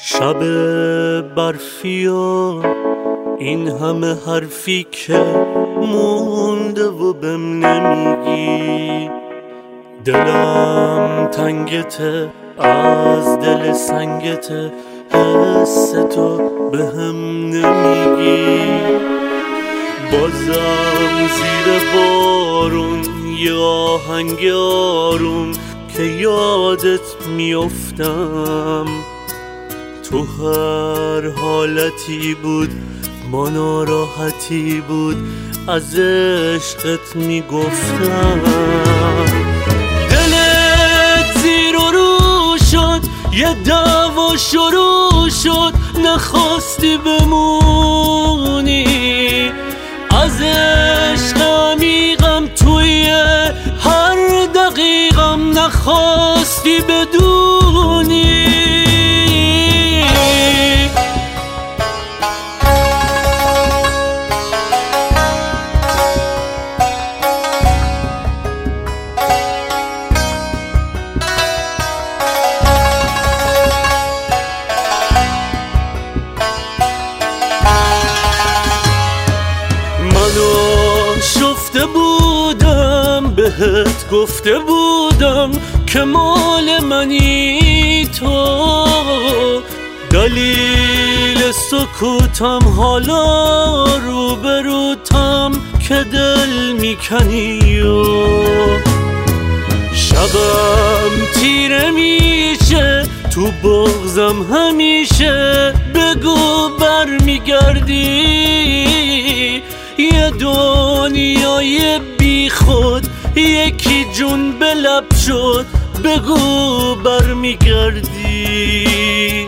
شب برفی و این همه حرفی که مونده و بهم نمیگی، دلم تنگته از دل سنگته، حس تو بهم نمیگی. بازم زیر بارون یه آهنگ آروم که یادت میافتم، تو هر حالتی بود با ناراحتی بود از عشقت میگفتم. دلت زیر و رو شد، یه دعوا شروع شد، نخواستی بمونی از عشق عمیقم، توی هر دقیقم نخواستی بدونی. شفته بودم بهت گفته بودم که مال منی تو، دلیل سکوتم حالا روبروتم که دل میکنی و شبم تیره میشه تو بغضم همیشه، بگو برمیگردی یه دنیای بی خود، یکی جون به لب شد، بگو برمیگردی.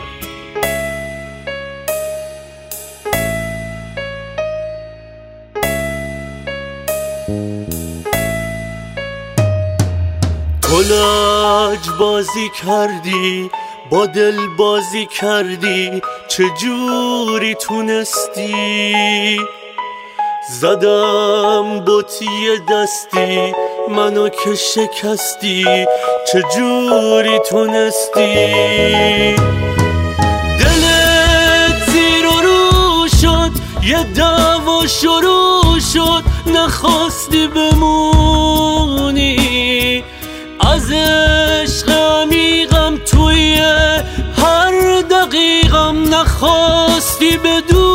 کلاج بازی کردی با دل بازی کردی، چجوری تونستی؟ زدم بطی دستی منو که شکستی، چجوری تونستی؟ دلت زیر و رو شد، یه دعوا شروع شد، نخواستی بمونی از عشق عمیقم، توی هر دقیقم نخواستی بدونی.